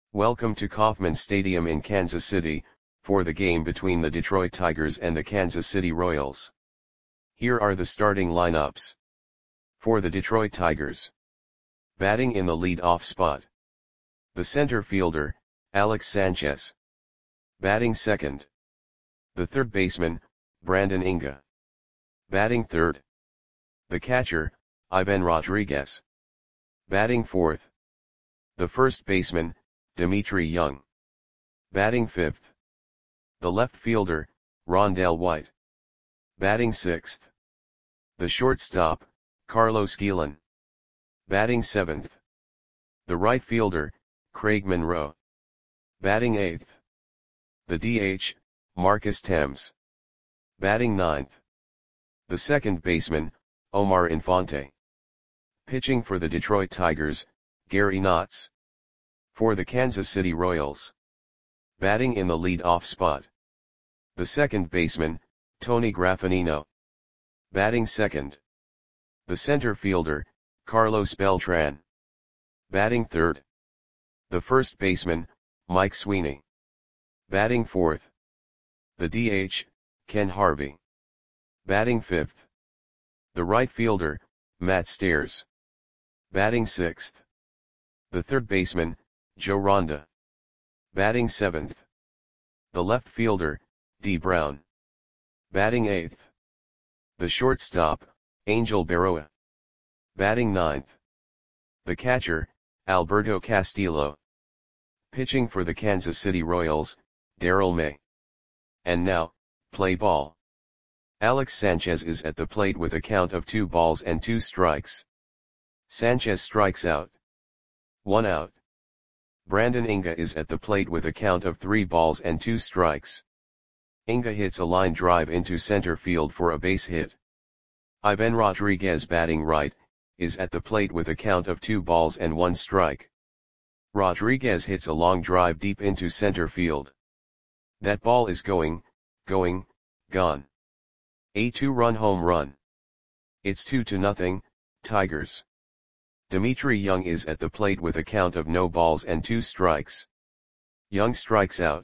Welcome to Kauffman Stadium in Kansas City, for the game between the Detroit Tigers and the Kansas City Royals. Here are the starting lineups. For the Detroit Tigers. Batting in the lead-off spot. The center fielder, Alex Sanchez. Batting second. The third baseman, Brandon Inga. Batting third. The catcher, Ivan Rodriguez. Batting fourth. The first baseman, Dmitry Young. Batting fifth. The left fielder, Rondell White. Batting sixth. The shortstop, Carlos Guillen. Batting seventh. The right fielder, Craig Monroe. Batting eighth. The DH, Marcus Thames. Batting ninth. The second baseman, Omar Infante. Pitching for the Detroit Tigers, Gary Knotts. For the Kansas City Royals. Batting in the lead-off spot. The second baseman, Tony Graffagnino. Batting second. The center fielder, Carlos Beltran. Batting third. The first baseman, Mike Sweeney. Batting fourth. The DH, Ken Harvey. Batting fifth. The right fielder, Matt Stairs. Batting sixth. The third baseman, Joe Ronda. Batting seventh. The left fielder, D. Brown. Batting eighth. The shortstop, Angel Berroa. Batting ninth. The catcher, Alberto Castillo. Pitching for the Kansas City Royals, Darrell May. And now, play ball. Alex Sanchez is at the plate with a count of 2 balls and 2 strikes. Sanchez strikes out. 1 out. Brandon Inga is at the plate with a count of 3 balls and 2 strikes. Inga hits a line drive into center field for a base hit. Ivan Rodriguez, batting right, is at the plate with a count of 2 balls and 1 strike. Rodriguez hits a long drive deep into center field. That ball is gone. A 2-run home run. It's 2-0, Tigers. Dmitry Young is at the plate with a count of no balls and 2 strikes. Young strikes out.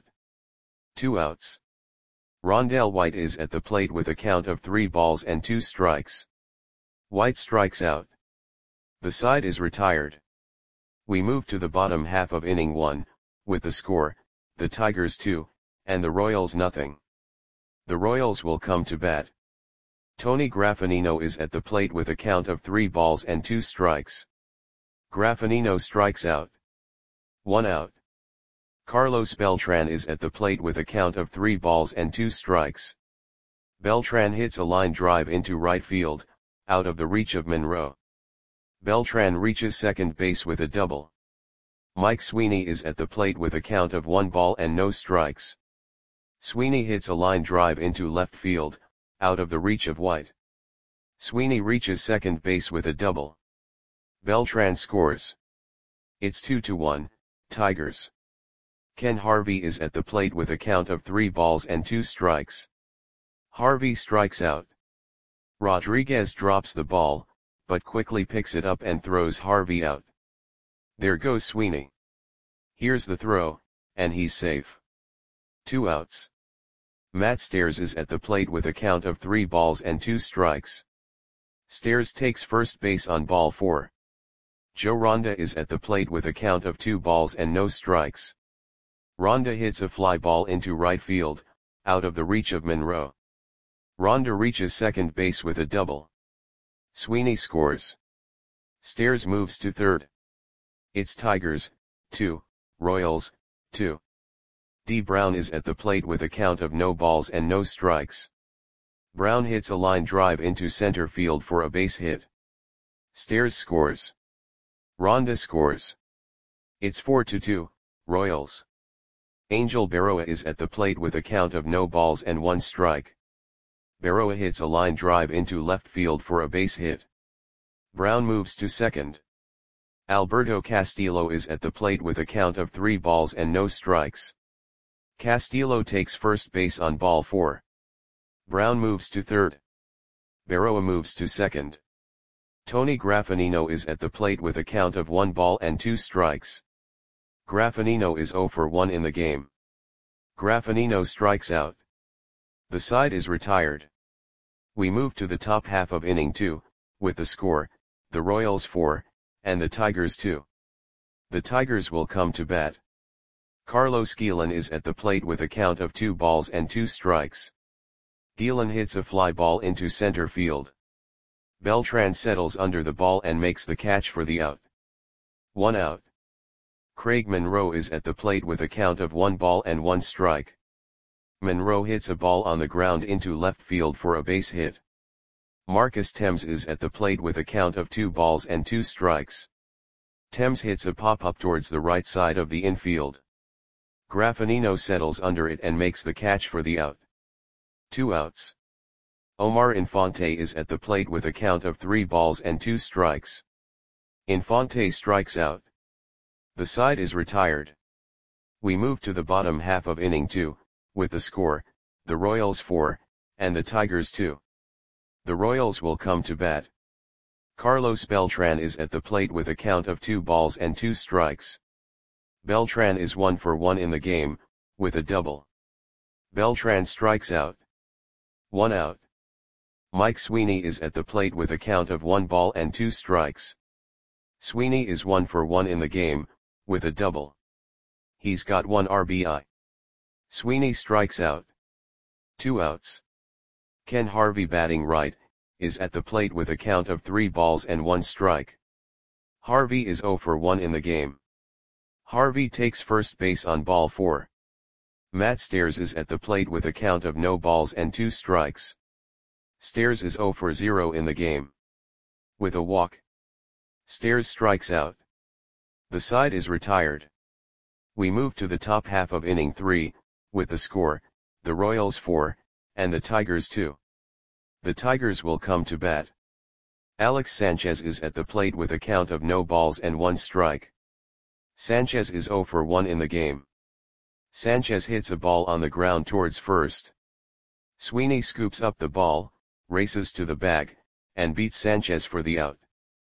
2 outs. Rondell White is at the plate with a count of 3 balls and 2 strikes. White strikes out. The side is retired. We move to the bottom half of inning 1, with the score, the Tigers 2, and the Royals nothing. The Royals will come to bat. Tony Graffagnino is at the plate with a count of 3 balls and 2 strikes. Graffagnino strikes out. 1 out. Carlos Beltran is at the plate with a count of 3 balls and 2 strikes. Beltran hits a line drive into right field, out of the reach of Monroe. Beltran reaches second base with a double. Mike Sweeney is at the plate with a count of 1 ball and no strikes. Sweeney hits a line drive into left field, out of the reach of White. Sweeney reaches second base with a double. Beltran scores. It's 2-1, Tigers. Ken Harvey is at the plate with a count of 3 balls and 2 strikes. Harvey strikes out. Rodriguez drops the ball, but quickly picks it up and throws Harvey out. There goes Sweeney. Here's the throw, and he's safe. 2 outs. Matt Stairs is at the plate with a count of 3 balls and 2 strikes. Stairs takes first base on ball 4. Joe Ronda is at the plate with a count of 2 balls and no strikes. Ronda hits a fly ball into right field, out of the reach of Monroe. Ronda reaches second base with a double. Sweeney scores. Stairs moves to third. It's Tigers, 2, Royals, 2. D. Brown is at the plate with a count of no balls and no strikes. Brown hits a line drive into center field for a base hit. Stairs scores. Ronda scores. It's 4-2, Royals. Angel Berroa is at the plate with a count of no balls and 1 strike. Berroa hits a line drive into left field for a base hit. Brown moves to second. Alberto Castillo is at the plate with a count of 3 balls and no strikes. Castillo takes first base on ball 4. Brown moves to third. Berroa moves to second. Tony Graffagnino is at the plate with a count of 1 ball and 2 strikes. Graffinino is 0 for 1 in the game. Graffinino strikes out. The side is retired. We move to the top half of inning 2, with the score, the Royals 4, and the Tigers 2. The Tigers will come to bat. Carlos Guillen is at the plate with a count of 2 balls and 2 strikes. Guillen hits a fly ball into center field. Beltran settles under the ball and makes the catch for the out. 1 out. Craig Monroe is at the plate with a count of 1 ball and 1 strike. Monroe hits a ball on the ground into left field for a base hit. Marcus Thames is at the plate with a count of 2 balls and 2 strikes. Thames hits a pop-up towards the right side of the infield. Graffinino settles under it and makes the catch for the out. 2 outs. Omar Infante is at the plate with a count of 3 balls and 2 strikes. Infante strikes out. The side is retired. We move to the bottom half of inning 2, with the score, the Royals 4, and the Tigers 2. The Royals will come to bat. Carlos Beltran is at the plate with a count of 2 balls and 2 strikes. Beltran is 1 for 1 in the game, with a double. Beltran strikes out. 1 out. Mike Sweeney is at the plate with a count of 1 ball and 2 strikes. Sweeney is 1 for 1 in the game, with a double. He's got 1 RBI. Sweeney strikes out. 2 outs. Ken Harvey, batting right, is at the plate with a count of 3 balls and 1 strike. Harvey is 0 for 1 in the game. Harvey takes first base on ball 4. Matt Stairs is at the plate with a count of no balls and 2 strikes. Stairs is 0 for 0 in the game. With a walk. Stairs strikes out. The side is retired. We move to the top half of inning 3, with the score, the Royals 4, and the Tigers 2. The Tigers will come to bat. Alex Sanchez is at the plate with a count of no balls and 1 strike. Sanchez is 0 for 1 in the game. Sanchez hits a ball on the ground towards first. Sweeney scoops up the ball, races to the bag, and beats Sanchez for the out.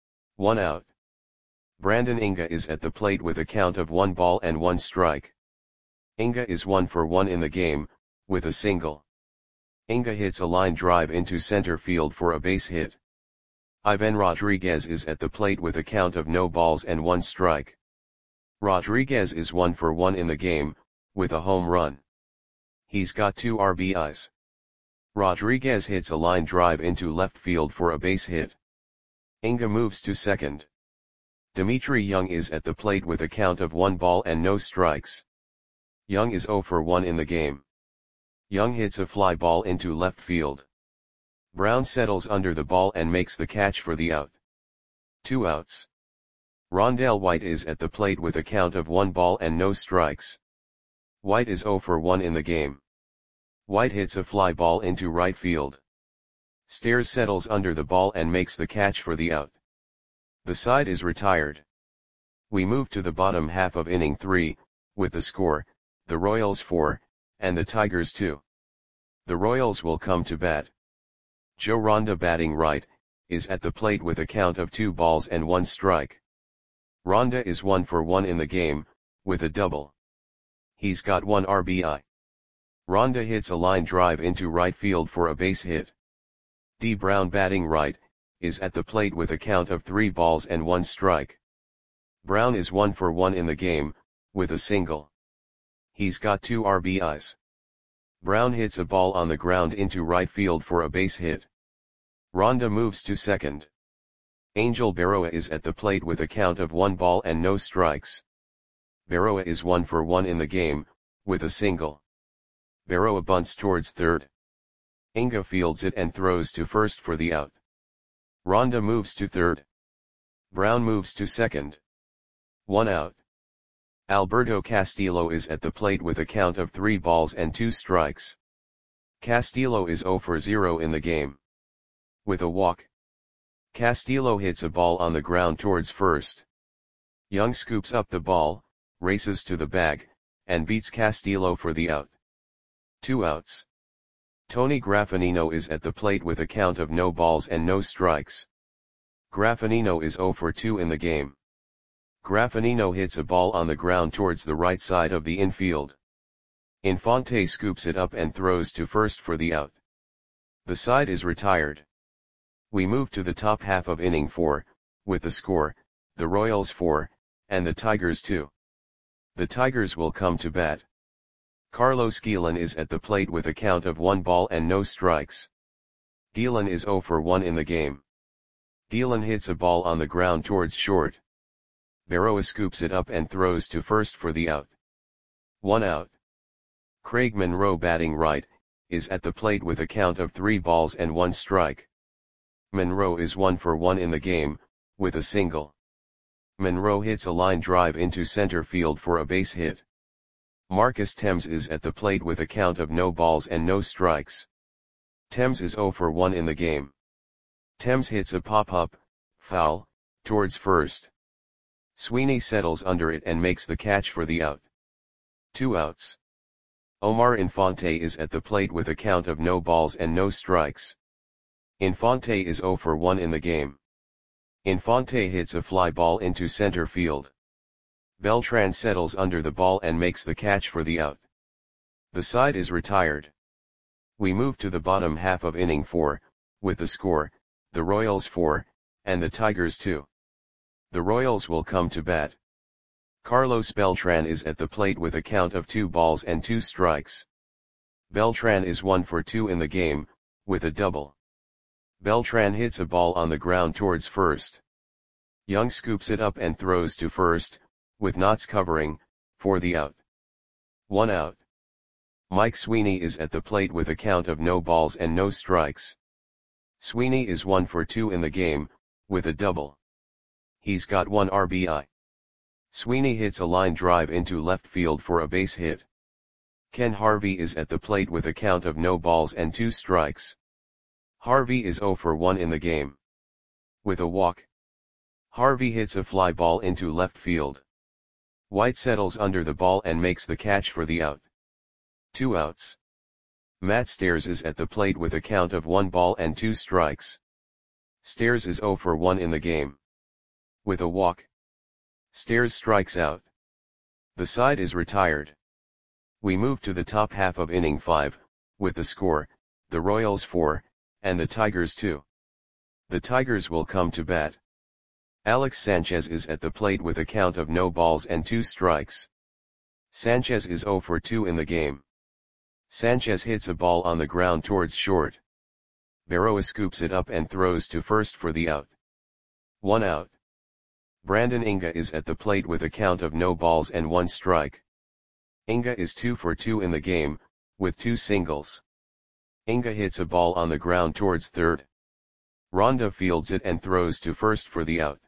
1 out. Brandon Inga is at the plate with a count of 1 ball and 1 strike. Inga is 1 for 1 in the game, with a single. Inga hits a line drive into center field for a base hit. Ivan Rodriguez is at the plate with a count of no balls and 1 strike. Rodriguez is 1 for 1 in the game, with a home run. He's got 2 RBIs. Rodriguez hits a line drive into left field for a base hit. Inga moves to second. Dimitri Young is at the plate with a count of 1 ball and no strikes. Young is 0 for 1 in the game. Young hits a fly ball into left field. Brown settles under the ball and makes the catch for the out. 2 outs. Rondell White is at the plate with a count of 1 ball and no strikes. White is 0 for 1 in the game. White hits a fly ball into right field. Stairs settles under the ball and makes the catch for the out. The side is retired. We move to the bottom half of inning 3, with the score, the Royals 4, and the Tigers 2. The Royals will come to bat. Joe Ronda, batting right, is at the plate with a count of 2 balls and 1 strike. Ronda is 1 for 1 in the game, with a double. He's got 1 RBI. Ronda hits a line drive into right field for a base hit. D. Brown, batting right, is at the plate with a count of 3 balls and 1 strike. Brown is 1 for 1 in the game, with a single. He's got 2 RBIs. Brown hits a ball on the ground into right field for a base hit. Ronda moves to second. Angel Berroa is at the plate with a count of 1 ball and no strikes. Berroa is 1 for 1 in the game, with a single. Berroa bunts towards third. Inga fields it and throws to first for the out. Ronda moves to third. Brown moves to second. 1 out. Alberto Castillo is at the plate with a count of 3 balls and 2 strikes. Castillo is 0 for 0 in the game. With a walk. Castillo hits a ball on the ground towards first. Young scoops up the ball, races to the bag, and beats Castillo for the out. 2 outs. Tony Graffinino is at the plate with a count of no balls and no strikes. Graffinino is 0 for 2 in the game. Graffinino hits a ball on the ground towards the right side of the infield. Infante scoops it up and throws to first for the out. The side is retired. We move to the top half of inning 4, with the score, the Royals 4, and the Tigers 2. The Tigers will come to bat. Carlos Guillen is at the plate with a count of 1 ball and no strikes. Guillen is 0 for 1 in the game. Guillen hits a ball on the ground towards short. Berroa scoops it up and throws to first for the out. 1 out. Craig Monroe, batting right, is at the plate with a count of 3 balls and 1 strike. Monroe is 1 for 1 in the game, with a single. Monroe hits a line drive into center field for a base hit. Marcus Thames is at the plate with a count of no balls and no strikes. Thames is 0 for 1 in the game. Thames hits a pop-up, foul, towards first. Sweeney settles under it and makes the catch for the out. 2 outs. Omar Infante is at the plate with a count of no balls and no strikes. Infante is 0 for 1 in the game. Infante hits a fly ball into center field. Beltran settles under the ball and makes the catch for the out. The side is retired. We move to the bottom half of inning 4, with the score, the Royals 4, and the Tigers 2. The Royals will come to bat. Carlos Beltran is at the plate with a count of 2 balls and 2 strikes. Beltran is 1 for 2 in the game, with a double. Beltran hits a ball on the ground towards first. Young scoops it up and throws to first, with Knotts covering, for the out. 1 out. Mike Sweeney is at the plate with a count of no balls and no strikes. Sweeney is 1 for 2 in the game, with a double. He's got 1 RBI. Sweeney hits a line drive into left field for a base hit. Ken Harvey is at the plate with a count of no balls and 2 strikes. Harvey is 0 for 1 in the game. With a walk. Harvey hits a fly ball into left field. White settles under the ball and makes the catch for the out. 2 outs. Matt Stairs is at the plate with a count of 1 ball and 2 strikes. Stairs is 0 for 1 in the game. With a walk. Stairs strikes out. The side is retired. We move to the top half of inning 5, with the score, the Royals 4, and the Tigers 2. The Tigers will come to bat. Alex Sanchez is at the plate with a count of no balls and 2 strikes. Sanchez is 0 for 2 in the game. Sanchez hits a ball on the ground towards short. Berroa scoops it up and throws to first for the out. 1 out. Brandon Inga is at the plate with a count of no balls and 1 strike. Inga is 2 for 2 in the game, with 2 singles. Inga hits a ball on the ground towards third. Ronda fields it and throws to first for the out.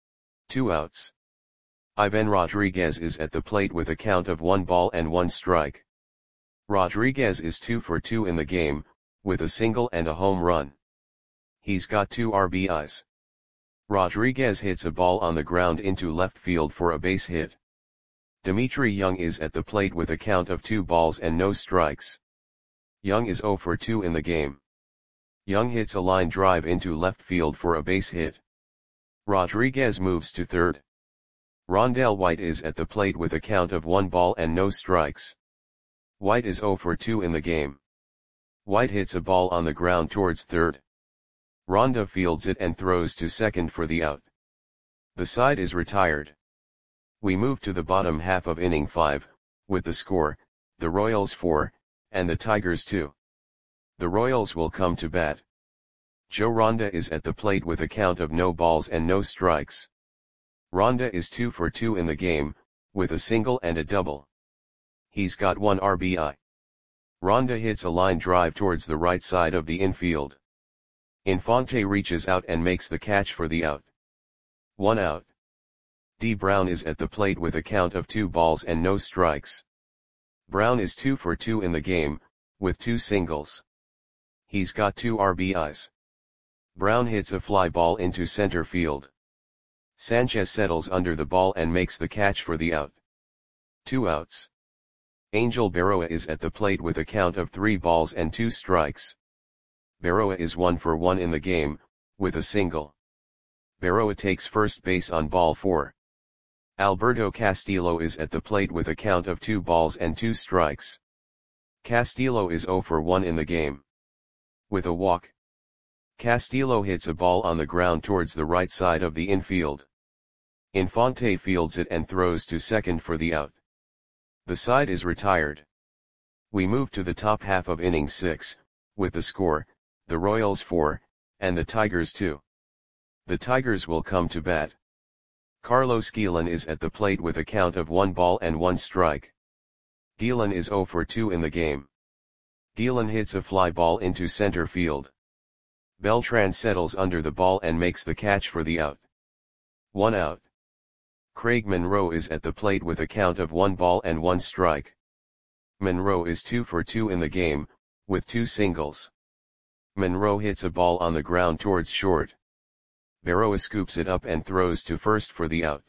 2 outs. Ivan Rodriguez is at the plate with a count of 1 ball and 1 strike. Rodriguez is 2 for 2 in the game, with a single and a home run. He's got 2 RBIs. Rodriguez hits a ball on the ground into left field for a base hit. Dimitri Young is at the plate with a count of 2 balls and no strikes. Young is 0 for 2 in the game. Young hits a line drive into left field for a base hit. Rodriguez moves to third. Rondell White is at the plate with a count of 1 ball and no strikes. White is 0 for 2 in the game. White hits a ball on the ground towards third. Ronda fields it and throws to second for the out. The side is retired. We move to the bottom half of inning 5, with the score, the Royals 4, and the Tigers 2. The Royals will come to bat. Joe Ronda is at the plate with a count of no balls and no strikes. Ronda is 2 for 2 in the game, with a single and a double. He's got 1 RBI. Ronda hits a line drive towards the right side of the infield. Infante reaches out and makes the catch for the out. 1 out. D. Brown is at the plate with a count of 2 balls and no strikes. Brown is 2 for 2 in the game, with 2 singles. He's got 2 RBIs. Brown hits a fly ball into center field. Sanchez settles under the ball and makes the catch for the out. 2 outs. Angel Berroa is at the plate with a count of 3 balls and 2 strikes. Berroa is 1 for 1 in the game, with a single. Berroa takes first base on ball 4. Alberto Castillo is at the plate with a count of 2 balls and 2 strikes. Castillo is 0 for 1 in the game. With a walk, Castillo hits a ball on the ground towards the right side of the infield. Infante fields it and throws to second for the out. The side is retired. We move to the top half of inning 6, with the score, the Royals 4, and the Tigers 2. The Tigers will come to bat. Carlos Guillen is at the plate with a count of 1 ball and 1 strike. Guillen is 0 for 2 in the game. Guillen hits a fly ball into center field. Beltran settles under the ball and makes the catch for the out. 1 out. Craig Monroe is at the plate with a count of 1 ball and 1 strike. Monroe is 2 for 2 in the game, with 2 singles. Monroe hits a ball on the ground towards short. Berroa scoops it up and throws to first for the out.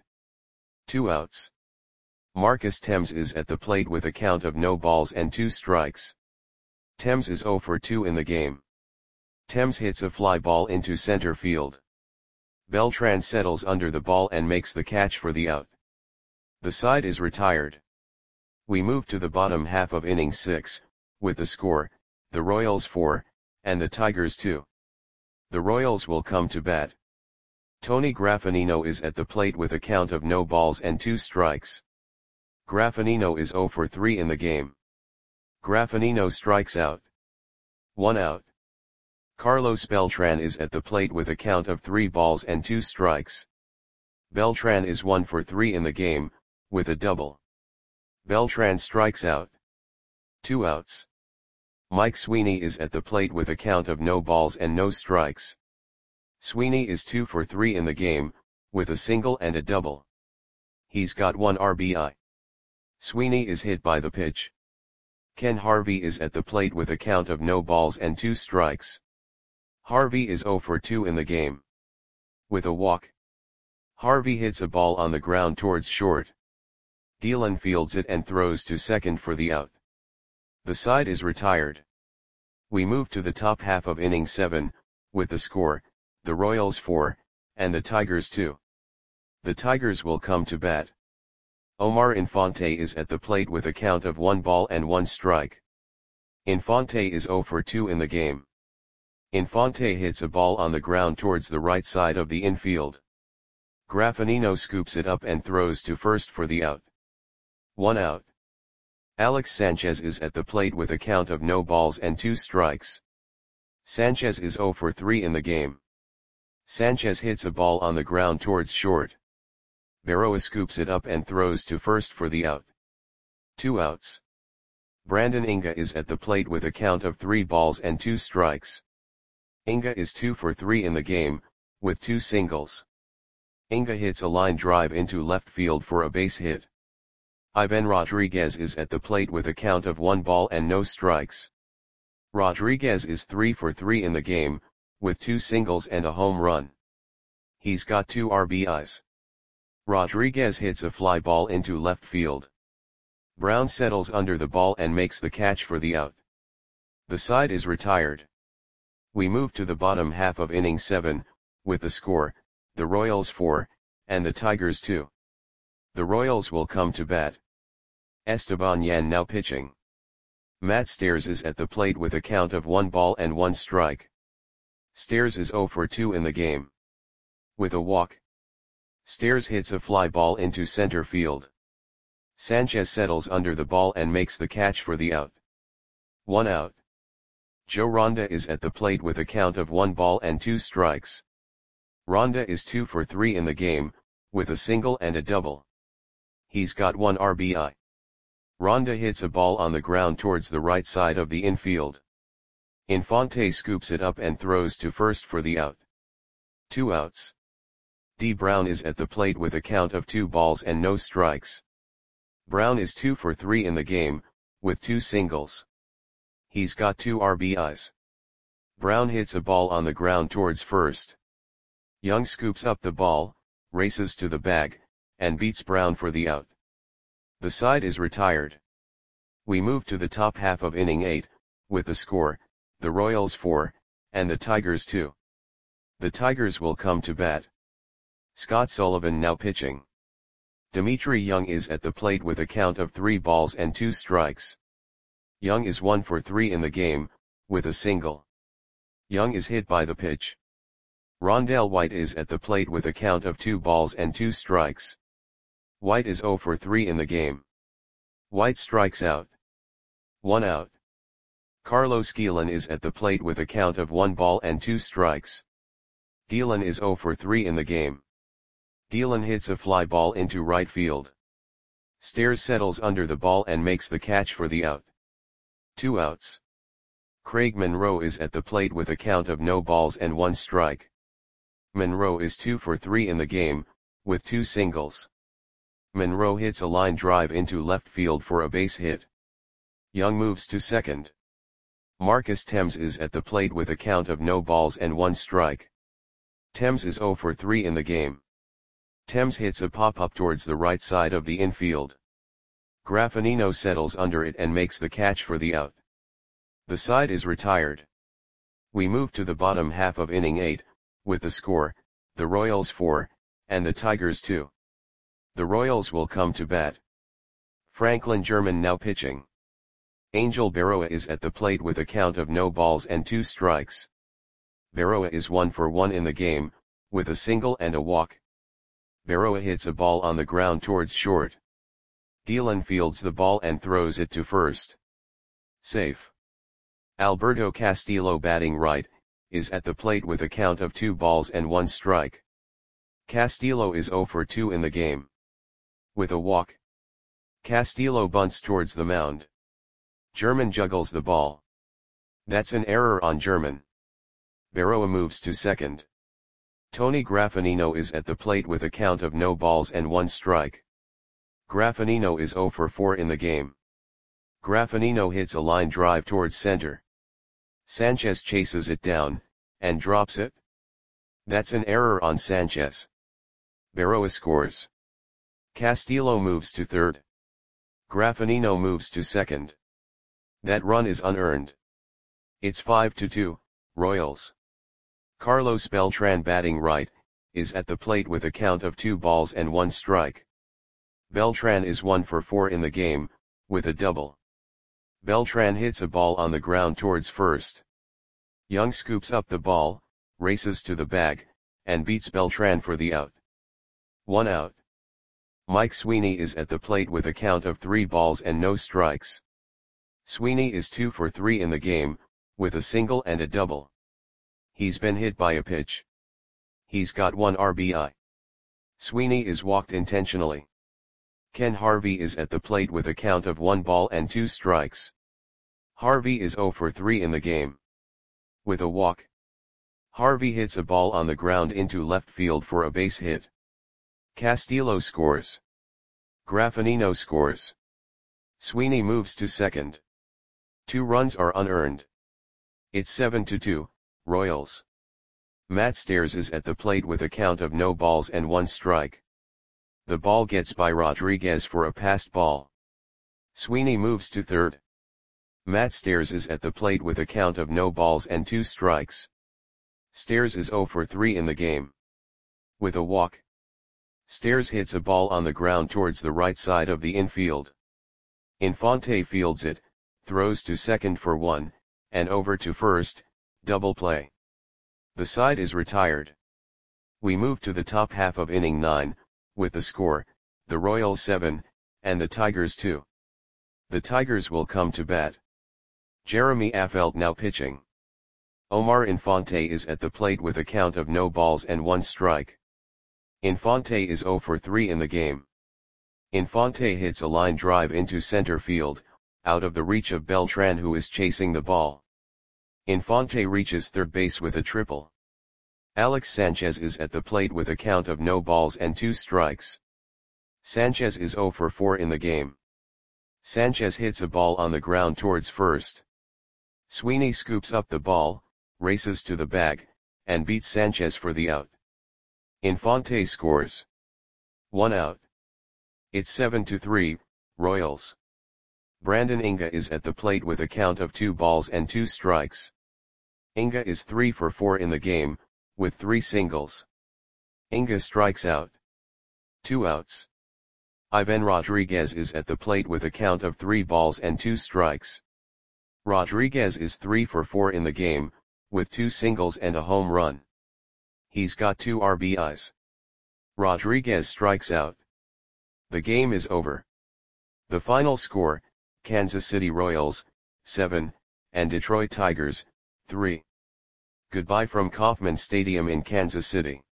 2 outs. Marcus Thames is at the plate with a count of no balls and 2 strikes. Thames is 0 for 2 in the game. Thames hits a fly ball into center field. Beltran settles under the ball and makes the catch for the out. The side is retired. We move to the bottom half of inning 6, with the score, the Royals 4, and the Tigers 2. The Royals will come to bat. Tony Graffinino is at the plate with a count of no balls and 2 strikes. Graffinino is 0 for 3 in the game. Graffinino strikes out. 1 out. Carlos Beltran is at the plate with a count of 3 balls and 2 strikes. Beltran is 1 for 3 in the game, with a double. Beltran strikes out. 2 outs. Mike Sweeney is at the plate with a count of no balls and no strikes. Sweeney is 2 for 3 in the game, with a single and a double. He's got 1 RBI. Sweeney is hit by the pitch. Ken Harvey is at the plate with a count of no balls and 2 strikes. Harvey is 0 for 2 in the game. With a walk, Harvey hits a ball on the ground towards short. Guillen fields it and throws to second for the out. The side is retired. We move to the top half of inning 7, with the score, the Royals 4, and the Tigers 2. The Tigers will come to bat. Omar Infante is at the plate with a count of 1 ball and 1 strike. Infante is 0 for 2 in the game. Infante hits a ball on the ground towards the right side of the infield. Graffinino scoops it up and throws to first for the out. 1 out. Alex Sanchez is at the plate with a count of no balls and 2 strikes. Sanchez is 0 for 3 in the game. Sanchez hits a ball on the ground towards short. Berroa scoops it up and throws to first for the out. 2 outs. Brandon Inga is at the plate with a count of 3 balls and 2 strikes. Inga is 2 for 3 in the game, with 2 singles. Inga hits a line drive into left field for a base hit. Ivan Rodriguez is at the plate with a count of 1 ball and no strikes. Rodriguez is 3 for 3 in the game, with 2 singles and a home run. He's got 2 RBIs. Rodriguez hits a fly ball into left field. Brown settles under the ball and makes the catch for the out. The side is retired. We move to the bottom half of inning 7, with the score, the Royals 4, and the Tigers 2. The Royals will come to bat. Esteban Yan now pitching. Matt Stairs is at the plate with a count of 1 ball and 1 strike. Stairs is 0 for 2 in the game. With a walk, Stairs hits a fly ball into center field. Sanchez settles under the ball and makes the catch for the out. 1 out. Joe Ronda is at the plate with a count of 1 ball and 2 strikes. Ronda is 2 for 3 in the game, with a single and a double. He's got 1 RBI. Ronda hits a ball on the ground towards the right side of the infield. Infante scoops it up and throws to first for the out. 2 outs. D. Brown is at the plate with a count of 2 balls and no strikes. Brown is 2 for 3 in the game, with 2 singles. He's got 2 RBIs. Brown hits a ball on the ground towards first. Young scoops up the ball, races to the bag, and beats Brown for the out. The side is retired. We move to the top half of inning 8, with the score, the Royals 4, and the Tigers 2. The Tigers will come to bat. Scott Sullivan now pitching. Dimitri Young is at the plate with a count of 3 balls and 2 strikes. Young is 1 for 3 in the game, with a single. Young is hit by the pitch. Rondell White is at the plate with a count of 2 balls and 2 strikes. White is 0 for 3 in the game. White strikes out. 1 out. Carlos Guillen is at the plate with a count of 1 ball and 2 strikes. Guillen is 0 for 3 in the game. Guillen hits a fly ball into right field. Stairs settles under the ball and makes the catch for the out. 2 outs. Craig Monroe is at the plate with a count of no balls and 1 strike. Monroe is 2 for 3 in the game, with 2 singles. Monroe hits a line drive into left field for a base hit. Young moves to second. Marcus Thames is at the plate with a count of no balls and 1 strike. Thames is 0 for 3 in the game. Thames hits a pop-up towards the right side of the infield. Graffinino settles under it and makes the catch for the out. The side is retired. We move to the bottom half of inning 8, with the score, the Royals 4, and the Tigers 2. The Royals will come to bat. Franklin German now pitching. Angel Berroa is at the plate with a count of no balls and 2 strikes. Berroa is 1 for 1 in the game, with a single and a walk. Berroa hits a ball on the ground towards short. Guillen fields the ball and throws it to first. Safe. Alberto Castillo batting right, is at the plate with a count of 2 balls and 1 strike. Castillo is 0 for 2 in the game. With a walk. Castillo bunts towards the mound. German juggles the ball. That's an error on German. Berroa moves to second. Tony Graffinino is at the plate with a count of no balls and 1 strike. Graffinino is 0 for 4 in the game. Graffinino hits a line drive towards center. Sanchez chases it down, and drops it. That's an error on Sanchez. Berroa scores. Castillo moves to third. Graffinino moves to second. That run is unearned. It's 5-2, Royals. Carlos Beltran batting right, is at the plate with a count of 2 balls and 1 strike. Beltran is 1 for 4 in the game, with a double. Beltran hits a ball on the ground towards first. Young scoops up the ball, races to the bag, and beats Beltran for the out. 1 out. Mike Sweeney is at the plate with a count of 3 balls and no strikes. Sweeney is 2 for 3 in the game, with a single and a double. He's been hit by a pitch. He's got 1 RBI. Sweeney is walked intentionally. Ken Harvey is at the plate with a count of 1 ball and 2 strikes. Harvey is 0 for 3 in the game. With a walk. Harvey hits a ball on the ground into left field for a base hit. Castillo scores. Graffinino scores. Sweeney moves to second. 2 runs are unearned. It's 7-2, Royals. Matt Stairs is at the plate with a count of no balls and 1 strike. The ball gets by Rodriguez for a passed ball. Sweeney moves to third. Matt Stairs is at the plate with a count of no balls and 2 strikes. Stairs is 0 for 3 in the game. With a walk. Stairs hits a ball on the ground towards the right side of the infield. Infante fields it, throws to second for 1, and over to first, double play. The side is retired. We move to the top half of inning 9, with the score, the Royals 7, and the Tigers 2. The Tigers will come to bat. Jeremy Affeldt now pitching. Omar Infante is at the plate with a count of no balls and 1 strike. Infante is 0 for 3 in the game. Infante hits a line drive into center field, out of the reach of Beltran, who is chasing the ball. Infante reaches third base with a triple. Alex Sanchez is at the plate with a count of no balls and 2 strikes. Sanchez is 0 for 4 in the game. Sanchez hits a ball on the ground towards first. Sweeney scoops up the ball, races to the bag, and beats Sanchez for the out. Infante scores. 1 out. It's 7-3, Royals. Brandon Inga is at the plate with a count of 2 balls and 2 strikes. Inga is 3 for 4 in the game, with 3 singles. Inga strikes out. 2 outs. Ivan Rodriguez is at the plate with a count of 3 balls and 2 strikes. Rodriguez is 3 for 4 in the game, with 2 singles and a home run. He's got 2 RBIs. Rodriguez strikes out. The game is over. The final score, Kansas City Royals, 7, and Detroit Tigers, 3. Goodbye from Kauffman Stadium in Kansas City.